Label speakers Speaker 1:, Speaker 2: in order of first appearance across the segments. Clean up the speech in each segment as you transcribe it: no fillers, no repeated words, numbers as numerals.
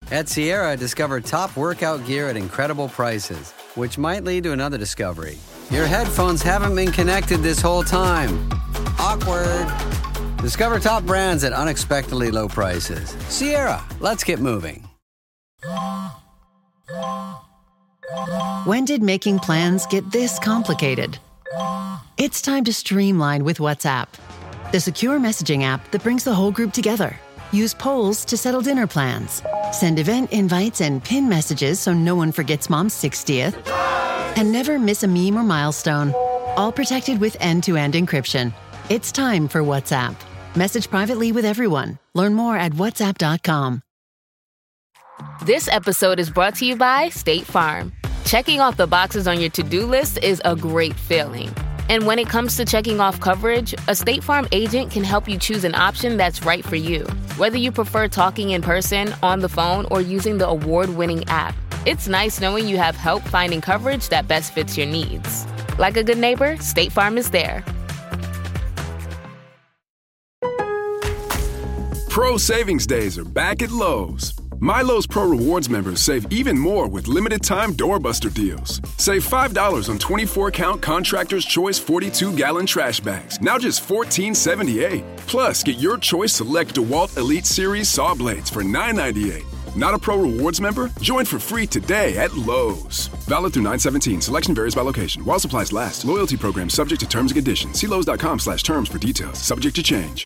Speaker 1: At Sierra, discover top workout gear at incredible prices, which might lead to another discovery. Your headphones haven't been connected this whole time. Awkward. Discover top brands at unexpectedly low prices. Sierra, let's get moving.
Speaker 2: When did making plans get this complicated? It's time to streamline with WhatsApp, the secure messaging app that brings the whole group together. Use polls to settle dinner plans. Send event invites and pin messages so no one forgets Mom's 60th. And never miss a meme or milestone. All protected with end-to-end encryption. It's time for WhatsApp. Message privately with everyone. Learn more at whatsapp.com.
Speaker 3: This episode is brought to you by State Farm. Checking off the boxes on your to-do list is a great feeling. And when it comes to checking off coverage, a State Farm agent can help you choose an option that's right for you. Whether you prefer talking in person, on the phone, or using the award-winning app, it's nice knowing you have help finding coverage that best fits your needs. Like a good neighbor, State Farm is there.
Speaker 4: Pro Savings Days are back at Lowe's. My Lowe's Pro Rewards members save even more with limited-time doorbuster deals. Save $5 on 24-count Contractor's Choice 42-gallon trash bags, now just $14.78. Plus, get your choice select DeWalt Elite Series saw blades for $9.98. Not a Pro Rewards member? Join for free today at Lowe's. Valid through 9/17. Selection varies by location. While supplies last. Loyalty program subject to terms and conditions. See Lowes.com/terms for details. Subject to change.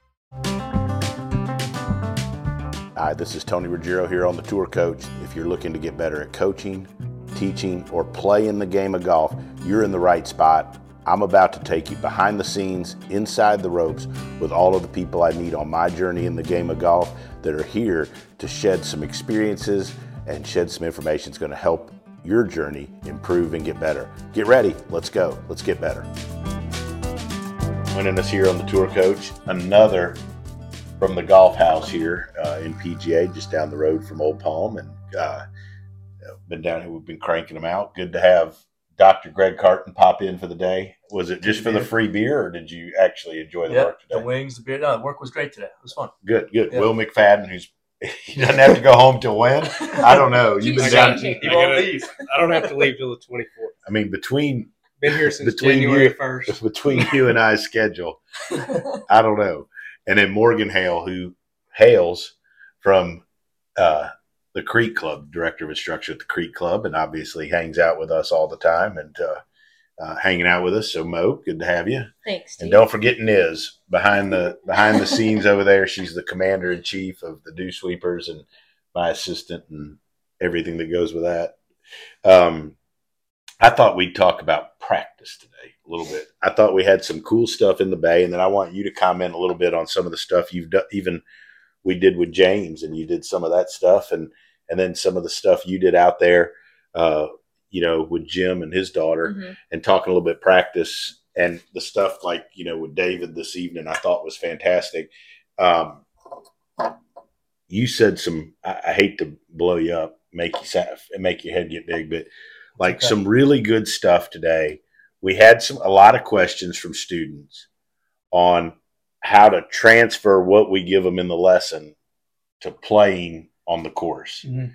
Speaker 5: Hi, this is Tony Ruggiero here on the Tour Coach. If you're looking to get better at coaching, teaching, or playing the game of golf, you're in the right spot. I'm about to take you behind the scenes, inside the ropes, with all of the people I meet on my journey in the game of golf that are here to shed some experiences and shed some information that's going to help your journey improve and get better. Get ready. Let's go. Let's get better. Joining us here on the Tour Coach, another from the golf house here in PGA, just down the road from Old Palm, and been down here. We've been cranking them out. Good to have Dr. Greg Carton pop in for the day. Was it just for the free beer, or did you actually enjoy the work today?
Speaker 6: The wings, the beer. No, the work was great today. It was fun.
Speaker 5: Good. Yeah. Will McFadden, he doesn't have to go home till when? I don't know. You've been down.
Speaker 6: He won't leave.
Speaker 7: I don't have to leave till the 24th.
Speaker 5: I mean,
Speaker 7: been here since January 1st.
Speaker 5: Between you and I's schedule, I don't know. And then Morgan Hale, who hails from the Creek Club, director of instruction at the Creek Club, and obviously hangs out with us all the time and hanging out with us. So Mo, good to have you.
Speaker 8: Thanks, Steve.
Speaker 5: And don't forget Niz behind the scenes over there. She's the commander in chief of the Dew Sweepers and my assistant and everything that goes with that. I thought we'd talk about practice today a little bit. I thought we had some cool stuff in the Bay, and then I want you to comment a little bit on some of the stuff you've done. Even we did with James, and you did some of that stuff, and then some of the stuff you did out there, with Jim and his daughter, and talking a little bit practice and the stuff like, with David this evening, I thought was fantastic. You said some, I hate to blow you up, make your head get big, but some really good stuff today. We had a lot of questions from students on how to transfer what we give them in the lesson to playing on the course. Mm-hmm.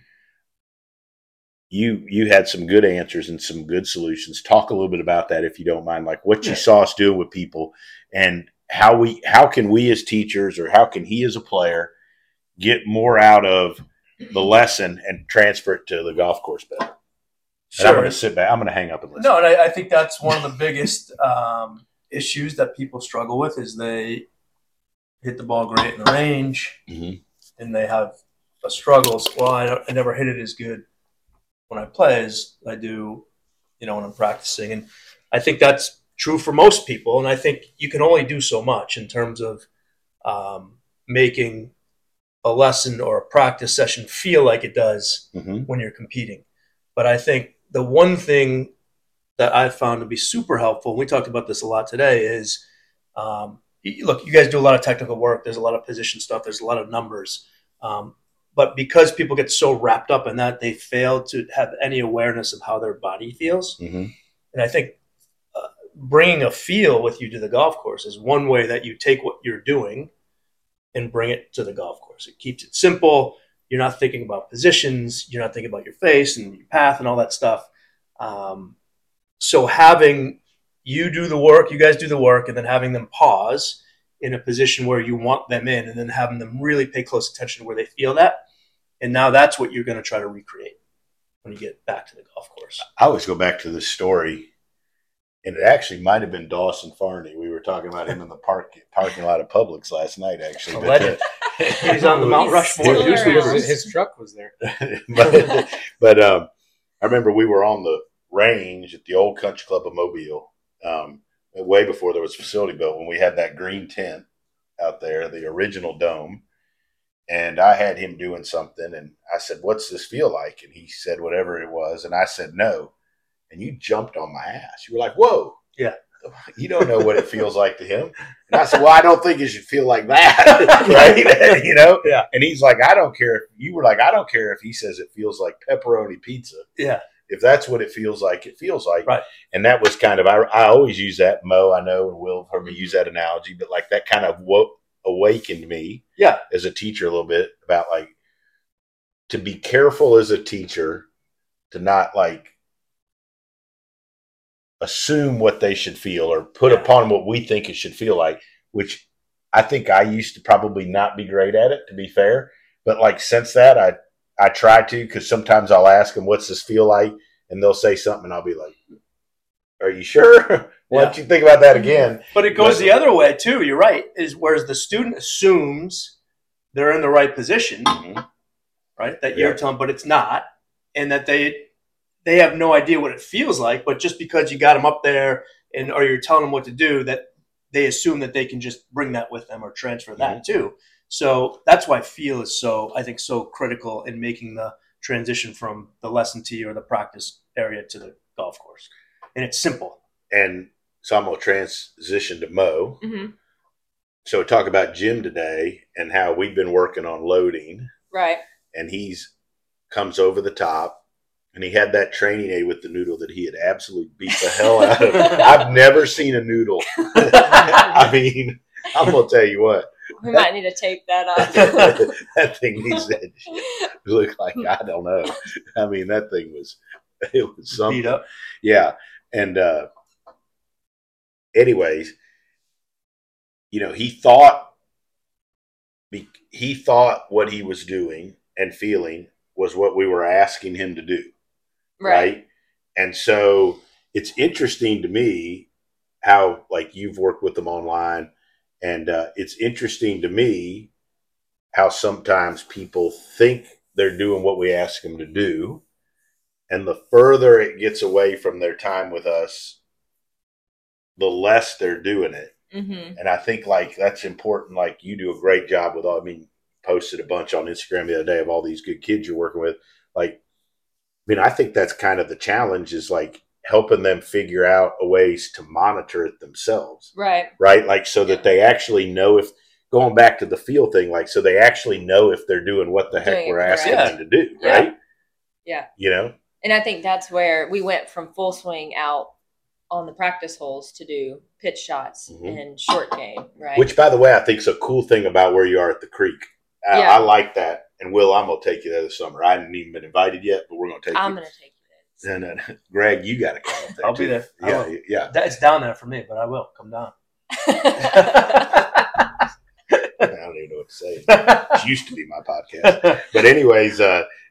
Speaker 5: You had some good answers and some good solutions. Talk a little bit about that, if you don't mind, like what you saw us doing with people, and how can we as teachers, or how can he as a player get more out of the lesson and transfer it to the golf course better. Sure. And I'm going to sit back. I'm going to hang up and listen.
Speaker 6: No, and I think that's one of the biggest issues that people struggle with is they hit the ball great in the range, and they have a struggle. Well, I never hit it as good when I play as I do, when I'm practicing. And I think that's true for most people. And I think you can only do so much in terms of making a lesson or a practice session feel like it does when you're competing. But I think the one thing that I've found to be super helpful, and we talked about this a lot today, is look, you guys do a lot of technical work. There's a lot of position stuff. There's a lot of numbers. But because people get so wrapped up in that, they fail to have any awareness of how their body feels. And I think bringing a feel with you to the golf course is one way that you take what you're doing and bring it to the golf course. It keeps it simple. you're not thinking about positions, you're not thinking about your face and your path and all that stuff. So having you do the work, you guys do the work, and then having them pause in a position where you want them in, and then having them really pay close attention to where they feel that. And now that's what you're going to try to recreate when you get back to the golf course.
Speaker 5: I always go back to this story, and it actually might have been Dawson Farney. We were talking about him in the parking lot of Publix last night, actually.
Speaker 6: He's on the Mount Rushmore.
Speaker 7: His truck was there.
Speaker 5: but I remember we were on the range at the old Country Club of Mobile, way before there was a facility built, when we had that green tent out there, the original dome. And I had him doing something, and I said, "What's this feel like?" And he said, "Whatever it was." And I said, "No." And you jumped on my ass. You were like, "Whoa.
Speaker 6: Yeah.
Speaker 5: You don't know what it feels like to him." And I said, "Well, I don't think it should feel like that." Right? You know?
Speaker 6: Yeah.
Speaker 5: And he's like, "I don't care." You were like, "I don't care if he says it feels like pepperoni pizza."
Speaker 6: Yeah.
Speaker 5: If that's what it feels like, it feels like.
Speaker 6: Right.
Speaker 5: And that was kind of, I always use that, Mo, I know, and Will heard me use that analogy, but like that kind of awakened me as a teacher a little bit about like to be careful as a teacher to not like assume what they should feel or put upon what we think it should feel like, which I think I used to probably not be great at it, to be fair. But like since that, I try to, because sometimes I'll ask them, "What's this feel like?" And they'll say something, and I'll be like, "Are you sure? Why don't you think about that again?"
Speaker 6: But it goes the other way too. You're right. Is whereas the student assumes they're in the right position, right? That you're telling, but it's not, and that they have no idea what it feels like. But just because you got them up there or you're telling them what to do, that they assume that they can just bring that with them or transfer that too. So that's why feel is I think so critical in making the transition from the lesson tee or the practice area to the golf course. And it's simple.
Speaker 5: And so I'm going to transition to Mo.
Speaker 8: Mm-hmm.
Speaker 5: So talk about Jim today and how we've been working on loading.
Speaker 8: Right.
Speaker 5: And comes over the top, and he had that training aid with the noodle that he had absolutely beat the hell out of. I've never seen a noodle. I mean, I'm going to tell you what.
Speaker 8: We might need to tape that up.
Speaker 5: That thing he said looked like, I don't know. I mean, that thing was something.
Speaker 6: Beat up.
Speaker 5: Yeah. And anyways, you know, he thought what he was doing and feeling was what we were asking him to do. Right. And so it's interesting to me how, like, you've worked with them online. And it's interesting to me how sometimes people think they're doing what we ask them to do. And the further it gets away from their time with us, the less they're doing it.
Speaker 8: Mm-hmm.
Speaker 5: And I think like that's important. Like you do a great job with posted a bunch on Instagram the other day of all these good kids you're working with. Like, I mean, I think that's kind of the challenge is like helping them figure out a ways to monitor it themselves.
Speaker 8: Right.
Speaker 5: Right. Like so that they actually know if going back to the feel thing, like, so they actually know if they're doing what the heck we're asking them to do. Right.
Speaker 8: Yeah.
Speaker 5: You know?
Speaker 8: And I think that's where we went from full swing out on the practice holes to do pitch shots and short game. Right.
Speaker 5: Which, by the way, I think is a cool thing about where you are at the creek. I like that. And Will, I'm going to take you there this summer. I haven't even been invited yet, but we're going to take
Speaker 8: I'm going to take you there.
Speaker 5: And Greg, you got to come up there.
Speaker 6: I'll be there.
Speaker 5: Yeah.
Speaker 6: It's down there for me, but I will come down.
Speaker 5: I don't even know what to say. It used to be my podcast. But anyways,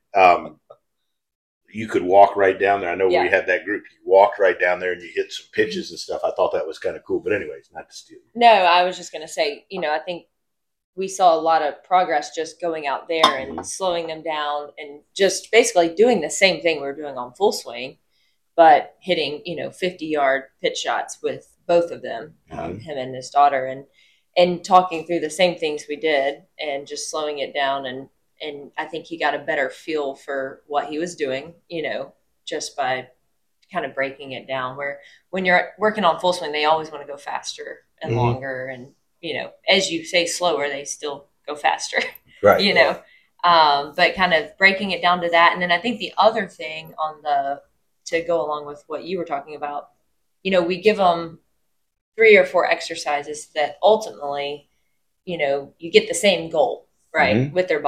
Speaker 5: you could walk right down there. I know we had that group. You walked right down there and you hit some pitches and stuff. I thought that was kind of cool. But anyways, not to steal you.
Speaker 8: No, I was just going to say, I think we saw a lot of progress just going out there and slowing them down and just basically doing the same thing we were doing on full swing, but hitting, 50-yard pitch shots with both of them, him and his daughter, and talking through the same things we did and just slowing it down. And I think he got a better feel for what he was doing, just by kind of breaking it down, where when you're working on full swing, they always want to go faster and longer. And, as you say slower, they still go faster,
Speaker 5: right?
Speaker 8: But kind of breaking it down to that. And then I think the other thing to go along with what you were talking about, we give them 3 or 4 exercises that ultimately, you get the same goal, right, with their body.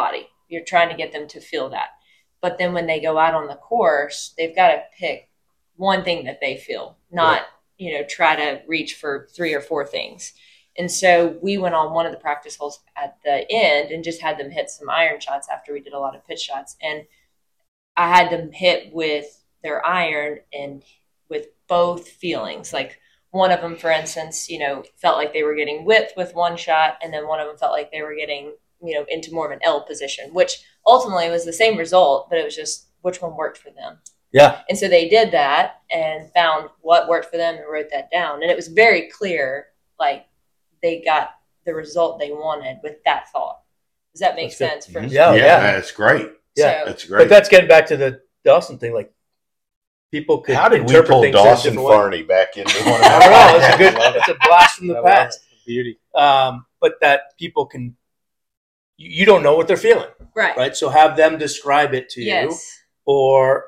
Speaker 8: you're trying to get them to feel that. But then when they go out on the course, they've got to pick one thing that they feel, not, try to reach for 3 or 4 things. And so we went on one of the practice holes at the end and just had them hit some iron shots after we did a lot of pitch shots. And I had them hit with their iron and with both feelings. Like one of them, for instance, felt like they were getting whipped with one shot. And then one of them felt like they were getting, into more of an L position, which ultimately was the same result, but it was just which one worked for them.
Speaker 6: Yeah.
Speaker 8: And so they did that and found what worked for them and wrote that down. And it was very clear, like they got the result they wanted with that thought. Does that make sense?
Speaker 5: Yeah, that's great.
Speaker 6: Yeah,
Speaker 5: that's great.
Speaker 6: But that's getting back to the Dawson thing. Like people could
Speaker 5: how did we pull Dawson Farney back into one of
Speaker 6: I don't know. It's a blast from the past.
Speaker 7: Beauty.
Speaker 6: But that people can. You don't know what they're feeling, right? So have them describe it to you, or,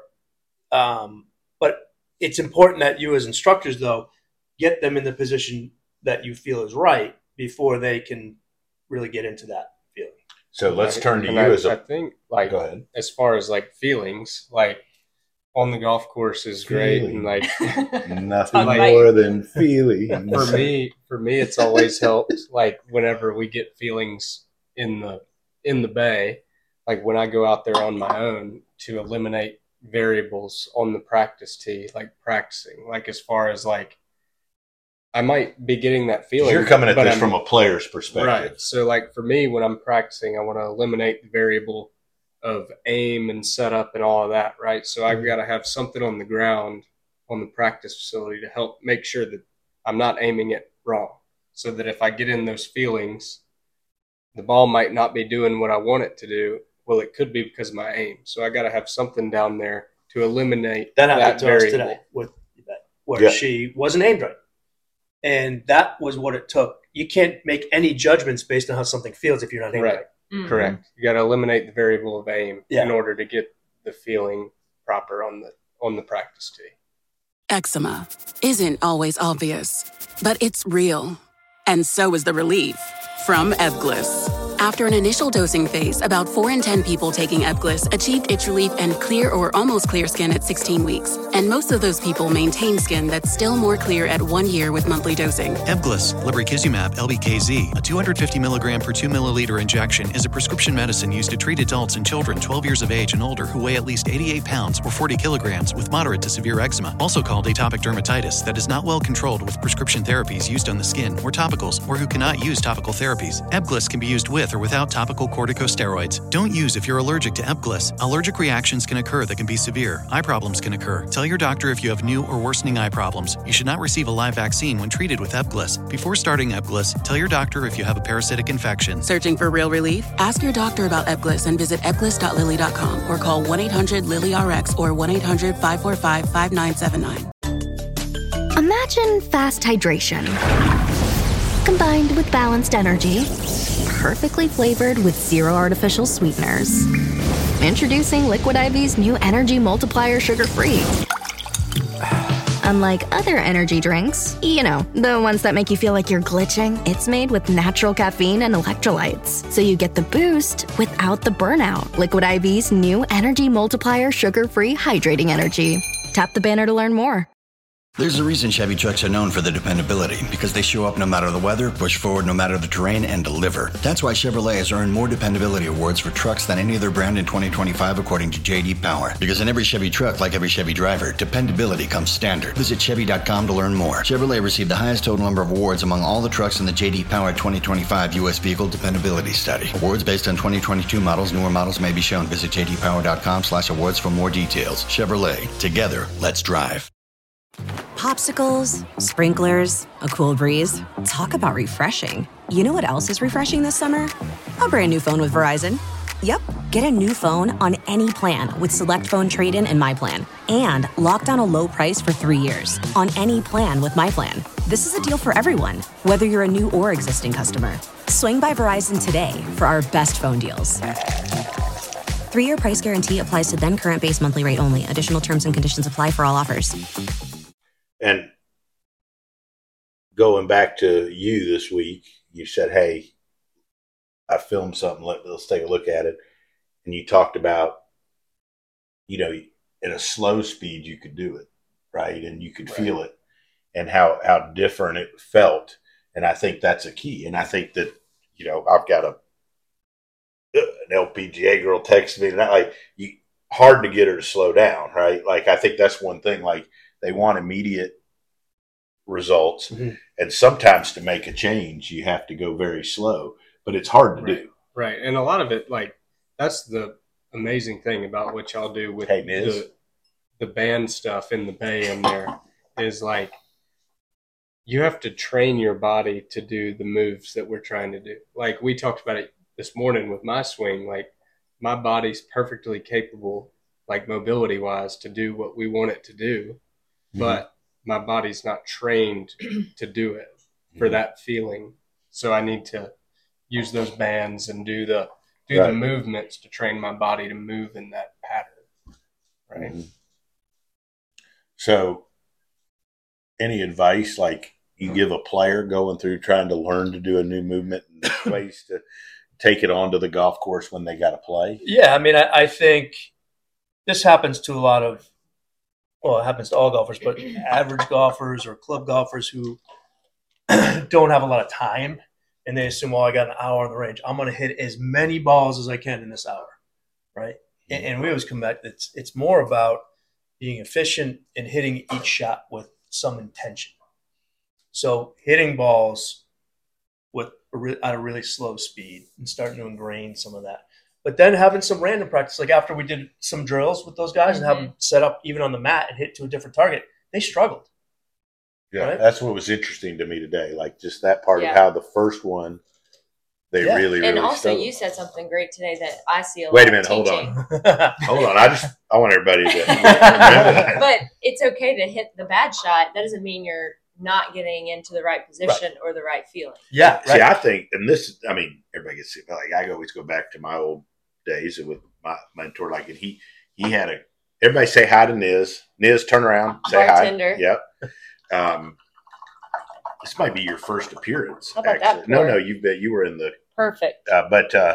Speaker 6: but it's important that you as instructors, though, get them in the position that you feel is right before they can really get into that feeling.
Speaker 5: So let's turn to you
Speaker 7: I think, like,
Speaker 5: go ahead.
Speaker 7: As far as like feelings, like on the golf course is great, and like
Speaker 5: nothing more than feelings.
Speaker 7: For me, it's always helped. Like whenever we get feelings in the bay, like when I go out there on my own to eliminate variables on the practice tee, like practicing, like as far as like I might be getting that feeling.
Speaker 5: You're coming at this from a player's perspective.
Speaker 7: Right. So like for me, when I'm practicing, I want to eliminate the variable of aim and setup and all of that, right? So I've got to have something on the ground on the practice facility to help make sure that I'm not aiming it wrong. So that if I get in those feelings, the ball might not be doing what I want it to do. Well, it could be because of my aim. So I got to have something down there to eliminate that
Speaker 6: happened to
Speaker 7: variable.
Speaker 6: us today with where she wasn't aimed right. And that was what it took. You can't make any judgments based on how something feels if you're not aimed right.
Speaker 8: Mm-hmm.
Speaker 7: Correct. You got to eliminate the variable of aim in order to get the feeling proper on the practice tee.
Speaker 9: Eczema isn't always obvious, but it's real. And so is the relief from Ebglyss. After an initial dosing phase, about 4 in 10 people taking Ebglyss achieved itch relief and clear or almost clear skin at 16 weeks. And most of those people maintain skin that's still more clear at 1 year with monthly dosing.
Speaker 10: Ebglyss, lebrikizumab, LBKZ, a 250 milligram per 2 milliliter injection, is a prescription medicine used to treat adults and children 12 years of age and older who weigh at least 88 pounds or 40 kilograms with moderate to severe eczema, also called atopic dermatitis, that is not well controlled with prescription therapies used on the skin or topicals, or who cannot use topical therapies. Ebglyss can be used with or without topical corticosteroids. Don't use if you're allergic to Ebglyss. Allergic reactions can occur that can be severe. Eye problems can occur. Tell your doctor if you have new or worsening eye problems. You should not receive a live vaccine when treated with Ebglyss. Before starting Ebglyss, tell your doctor if you have a parasitic infection.
Speaker 9: Searching for real relief? Ask your doctor about Ebglyss and visit ebglyss.lilly.com or call 1-800-LILY-RX or 1-800-545-5979.
Speaker 11: Imagine fast hydration combined with balanced energy, perfectly flavored with 0 artificial sweeteners. Introducing Liquid IV's new Energy Multiplier Sugar-Free. Unlike other energy drinks, the ones that make you feel like you're glitching, it's made with natural caffeine and electrolytes, so you get the boost without the burnout. Liquid IV's new Energy Multiplier Sugar-Free Hydrating Energy. Tap the banner to learn more.
Speaker 12: There's a reason Chevy trucks are known for their dependability, because they show up no matter the weather, push forward no matter the terrain, and deliver. That's why Chevrolet has earned more dependability awards for trucks than any other brand in 2025, according to J.D. Power. Because in every Chevy truck, like every Chevy driver, dependability comes standard. Visit Chevy.com to learn more. Chevrolet received the highest total number of awards among all the trucks in the J.D. Power 2025 U.S. Vehicle Dependability Study. Awards based on 2022 models. Newer models may be shown. Visit JDPower.com/awards for more details. Chevrolet. Together, let's drive.
Speaker 13: Popsicles, sprinklers, a cool breeze. Talk about refreshing. You know what else is refreshing this summer? A brand new phone with Verizon. Yep, get a new phone on any plan with Select Phone Trade-in and My Plan. And lock down a low price for 3 years on any plan with My Plan. This is a deal for everyone, whether you're a new or existing customer. Swing by Verizon today for our best phone deals. 3-year price guarantee applies to then current base monthly rate only. Additional terms and conditions apply for all offers.
Speaker 5: And going back to you this week, you said, hey, I filmed something. Let's take a look at it. and you talked about, at a slow speed you could do it, right? And you could feel it, and how different it felt. And I think that's a key. And I think that, I've got an LPGA girl text me, and hard to get her to slow down, right? Like, I think that's one thing. Like, they want immediate results, and sometimes to make a change, you have to go very slow, but it's hard to do.
Speaker 7: Right, and a lot of it, like, that's the amazing thing about what y'all do with the band stuff in the bay in there is, like, you have to train your body to do the moves that we're trying to do. Like, we talked about it this morning with my swing. Like, my body's perfectly capable, like, mobility wise, to do what we want it to do, but my body's not trained to do it for that feeling. So I need to use those bands and do the movements to train my body to move in that pattern. Right.
Speaker 5: So any advice, like, you give a player going through trying to learn to do a new movement and ways to take it onto the golf course when they got to play?
Speaker 6: Yeah, I mean, I think this happens to it happens to all golfers, but average golfers or club golfers who don't have a lot of time, and they assume, I got an hour on the range, I'm going to hit as many balls as I can in this hour, right? And we always come back, it's more about being efficient and hitting each shot with some intention. So hitting balls at a really slow speed and starting to ingrain some of that. But then having some random practice, like after we did some drills with those guys and have them set up even on the mat and hit to a different target, they struggled.
Speaker 5: Yeah,
Speaker 6: right?
Speaker 5: That's what was interesting to me today. Like, just that part of how the first one, they really
Speaker 8: and also
Speaker 5: struggled.
Speaker 8: You said something great today that I see a lot.
Speaker 5: Wait a minute, hold on. I want everybody to remember that.
Speaker 8: But it's okay to hit the bad shot. That doesn't mean you're not getting into the right position or the right feeling.
Speaker 5: Yeah. Right. See, I think, and everybody gets it. Like, I always go back to my old days with my mentor. Like, and he had everybody say hi to Niz. Niz, turn around, say
Speaker 8: Bartender.
Speaker 5: hi. Yep. This might be your first appearance.
Speaker 8: How about
Speaker 5: actually.
Speaker 8: that?
Speaker 5: No, you were in the
Speaker 8: perfect.
Speaker 5: But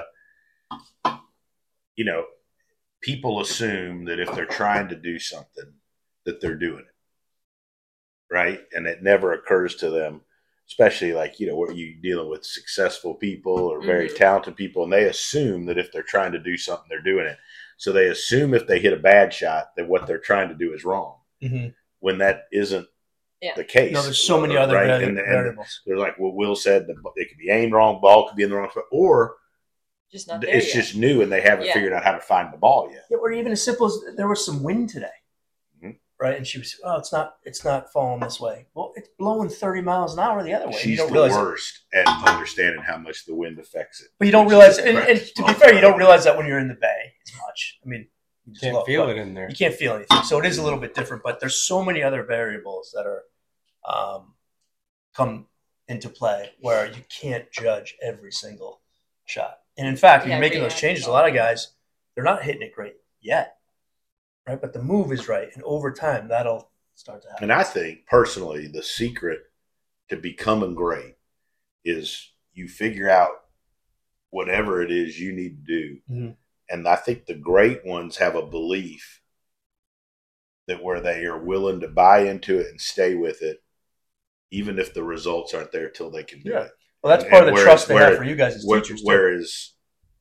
Speaker 5: people assume that if they're trying to do something, that they're doing it. Right. And it never occurs to them, especially like, where you're dealing with successful people or very talented people. And they assume that if they're trying to do something, they're doing it. So they assume if they hit a bad shot, that what they're trying to do is wrong, when that isn't the case.
Speaker 6: No, there's so many other variables.
Speaker 5: They're like what Will said, it could be aimed wrong, ball could be in the wrong spot, or
Speaker 8: just not there
Speaker 5: it's
Speaker 8: yet.
Speaker 5: just new and they haven't figured out how to find the ball yet.
Speaker 6: Yeah, or even as simple as there was some wind today. Right, and she was, it's not falling this way. Well, it's blowing 30 miles an hour the other way.
Speaker 5: She's the worst at understanding how much the wind affects it.
Speaker 6: But you don't realize, and to be fair, you don't realize that when you're in the bay as much. I mean,
Speaker 7: you can't feel it in there.
Speaker 6: You can't feel anything, so it is a little bit different. But there's so many other variables that are come into play where you can't judge every single shot. And in fact, when you're making those changes, a lot of guys, they're not hitting it great yet. Right, but the move is right, and over time that'll start to happen.
Speaker 5: And I think personally, the secret to becoming great is you figure out whatever it is you need to do. And I think the great ones have a belief that where they are willing to buy into it and stay with it, even if the results aren't there till they can do it.
Speaker 6: Well, that's part of the trust they have for you guys as teachers.
Speaker 5: Whereas,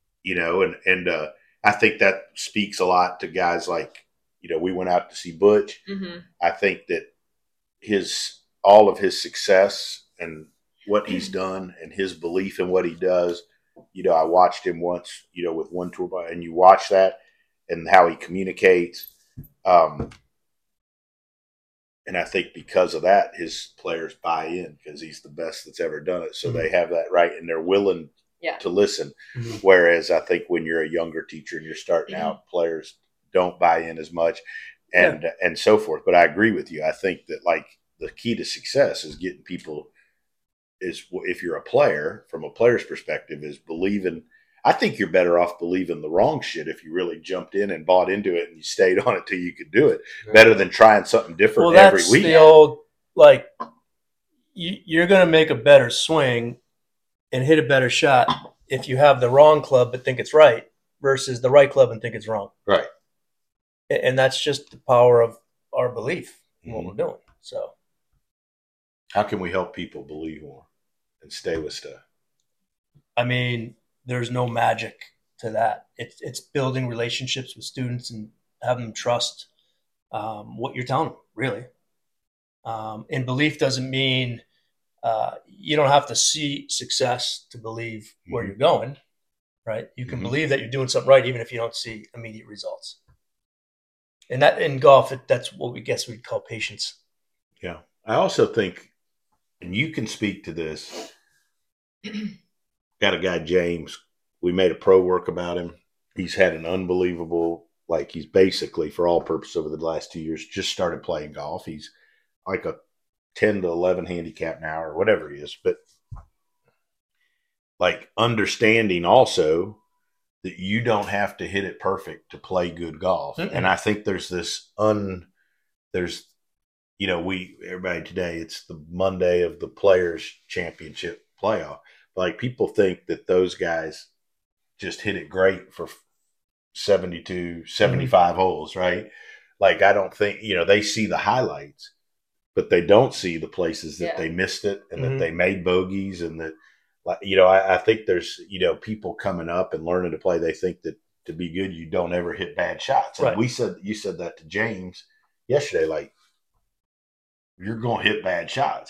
Speaker 5: I think that speaks a lot to guys like. We went out to see Butch. I think that all of his success and what he's done and his belief in what he does, I watched him once, with one tour, and you watch that and how he communicates. And I think because of that, his players buy in because he's the best that's ever done it. So they have that right, and they're willing to listen. Whereas I think when you're a younger teacher and you're starting out, players don't buy in as much and so forth. But I agree with you. I think that like the key to success is getting people is if you're a player from a player's perspective is believing. I think you're better off believing the wrong shit if you really jumped in and bought into it and you stayed on it till you could do it better than trying something different every week.
Speaker 6: The old, like you're going to make a better swing and hit a better shot if you have the wrong club but think it's right versus the right club and think it's wrong.
Speaker 5: Right.
Speaker 6: And that's just the power of our belief in what we're doing. So
Speaker 5: how can we help people believe more and stay with stuff?
Speaker 6: I mean, there's no magic to that. It's building relationships with students and having them trust what you're telling them, really. And belief doesn't mean you don't have to see success to believe where you're going, right? You can believe that you're doing something right even if you don't see immediate results. And that in golf, that's what we guess we'd call patience.
Speaker 5: Yeah. I also think, and you can speak to this, got a guy, James, we made a pro work about him. He's had an unbelievable, like he's basically, for all purposes over the last 2 years, just started playing golf. He's like a 10 to 11 handicap now or whatever he is. But like understanding also that you don't have to hit it perfect to play good golf. And I think there's this everybody today, it's the Monday of the Players Championship playoff. Like people think that those guys just hit it great for 72, 75 holes, right? Like I don't think, they see the highlights, but they don't see the places that they missed it and that they made bogeys and that, I think there's, people coming up and learning to play. They think that to be good, you don't ever hit bad shots. And you said that to James yesterday, like you're going to hit bad shots.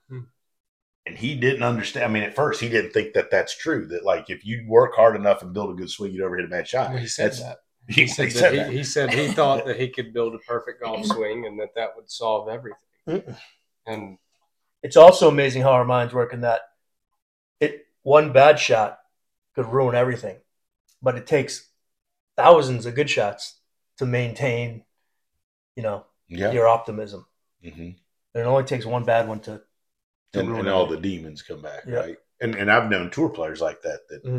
Speaker 5: And he didn't understand. I mean, at first he didn't think that that's true. That like, if you work hard enough and build a good swing, you'd never hit a bad shot.
Speaker 7: Well, he said that. He said he thought that he could build a perfect golf swing and that would solve everything. And
Speaker 6: it's also amazing how our minds work in that one bad shot could ruin everything, but it takes thousands of good shots to maintain, your optimism. And it only takes one bad one to ruin
Speaker 5: and all the demons come back, right? And I've known tour players like that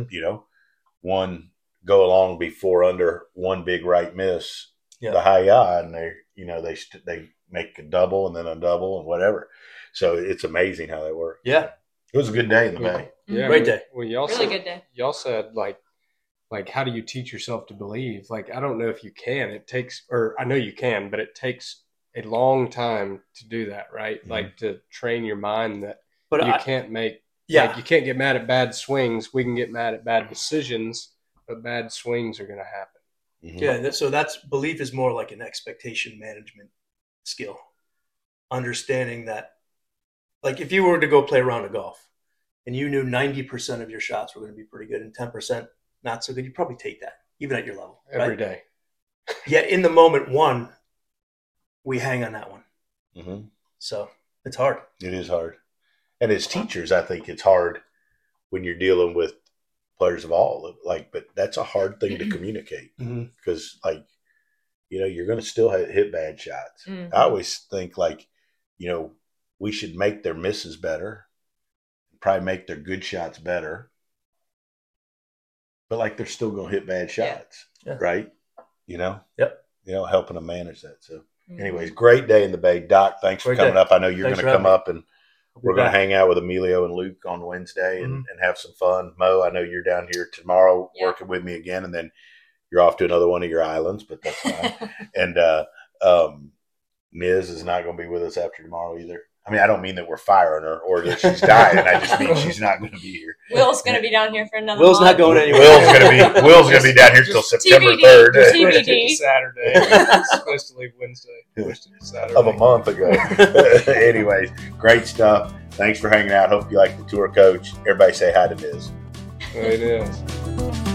Speaker 5: one go along before under one big right miss, the high and they make a double and then a double and whatever. So it's amazing how that works.
Speaker 6: Yeah.
Speaker 5: It was a good day in the Bay.
Speaker 7: Yeah,
Speaker 6: great day.
Speaker 7: Well, y'all
Speaker 8: really good day.
Speaker 7: Y'all said like, how do you teach yourself to believe? Like, I don't know if you can. It takes, or I know you can, but it takes a long time to do that, right? Like to train your mind that can't make. Like, you can't get mad at bad swings. We can get mad at bad decisions, but bad swings are going to happen.
Speaker 6: Yeah. So that's belief is more like an expectation management skill. Understanding that. Like if you were to go play a round of golf and you knew 90% of your shots were going to be pretty good and 10% not so good, you'd probably take that, even at your level.
Speaker 7: Every day.
Speaker 6: Yeah, in the moment one, we hang on that one. So it's hard.
Speaker 5: It is hard. And as teachers, I think it's hard when you're dealing with players of all. But that's a hard thing to communicate because, you're going to still hit bad shots. I always think, we should make their misses better, probably make their good shots better. But they're still going to hit bad shots, right? Helping them manage that. So anyways, great day in the Bay. Doc, thanks for coming up. I know you're going to come up and we're going to hang out with Emilio and Luke on Wednesday and have some fun. Mo, I know you're down here tomorrow working with me again, and then you're off to another one of your islands, but that's fine. And Ms. is not going to be with us after tomorrow either. I mean, I don't mean that we're firing her or that she's dying. I just mean she's not going to be here.
Speaker 8: Will's going to be down here for another
Speaker 6: Will's
Speaker 8: month.
Speaker 6: not going anywhere.
Speaker 5: Will's going to be down here till September 3rd.
Speaker 8: TBD.
Speaker 7: Saturday. It's supposed to leave Wednesday. Saturday.
Speaker 5: Of a month ago. Anyways, great stuff. Thanks for hanging out. Hope you like the tour coach. Everybody say hi to Miz.
Speaker 7: It is.